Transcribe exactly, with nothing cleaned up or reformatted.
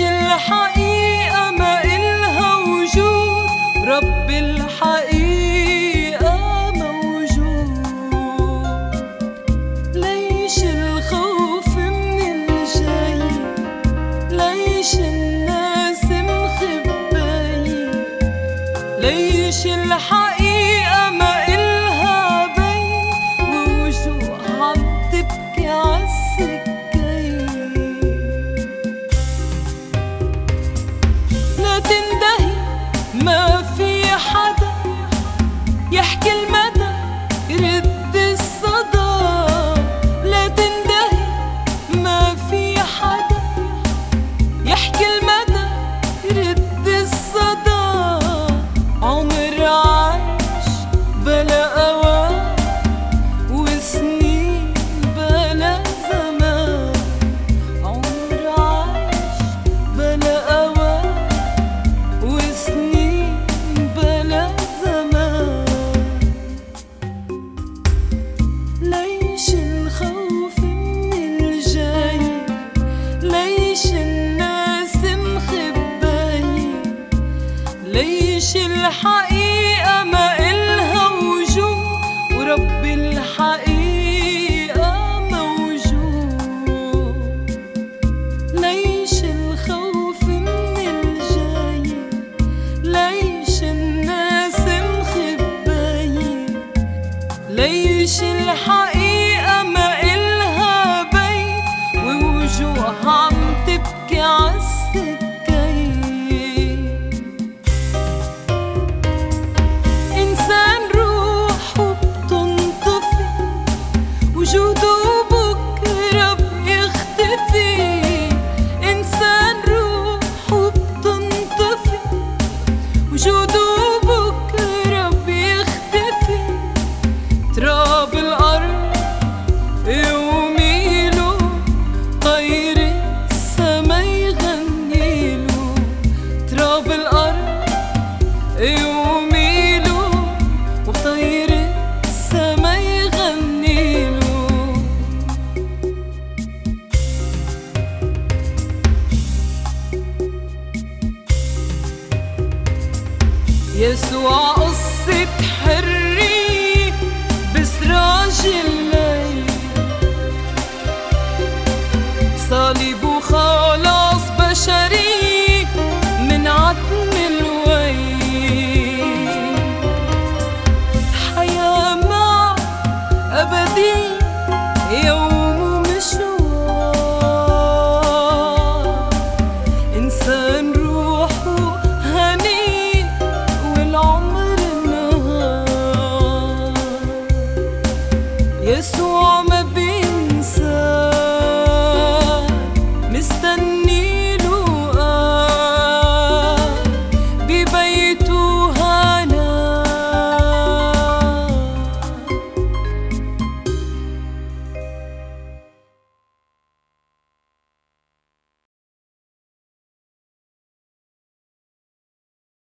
الحقيقة ما إلها وجود، رب الحقيقة موجود. ليش الخوف من الجاي؟ ليش الناس مخباية؟ ليش الحقيقة ما إلها بين ووجوه عم تبكي عالسكاية؟ لا تندهي، ما في حدا يحكي المدى يرد الصدى. لا تندهي، ما في حدا يحكي المدى يرد الصدى. عمر عاش بلا أوان وسنين بلا زمان. عمر عاش بلا أوان وسنين بلا زمان. ليش الخوف من الجاي؟ ليش الناس مخباية؟ ليش الحقيقة ما إلها وجود، ورب الحقيقة موجود. ليش الخوف من الجاي؟ ليش الناس مخباية؟ ليش الحقيقة ما إلها بين ووجوه عم تبكي عالسكاية؟ إنسان روحه بتنطفي، وجوده بكرة بيختفي. إنسان روحه بتنطفي، وجوده بكرة بيختفي. تراب الأرض يوميله، طير السما يغنيله. تراب الأرض يوميله، وطير السما يغنيله. يسوع قصة حرية بسراج الليل، صليب وخلاص بشري من عتم الويل. حياة مع أبدية، يوم مشوار. إنسان روحه هنيء والعمر نهار. يسوع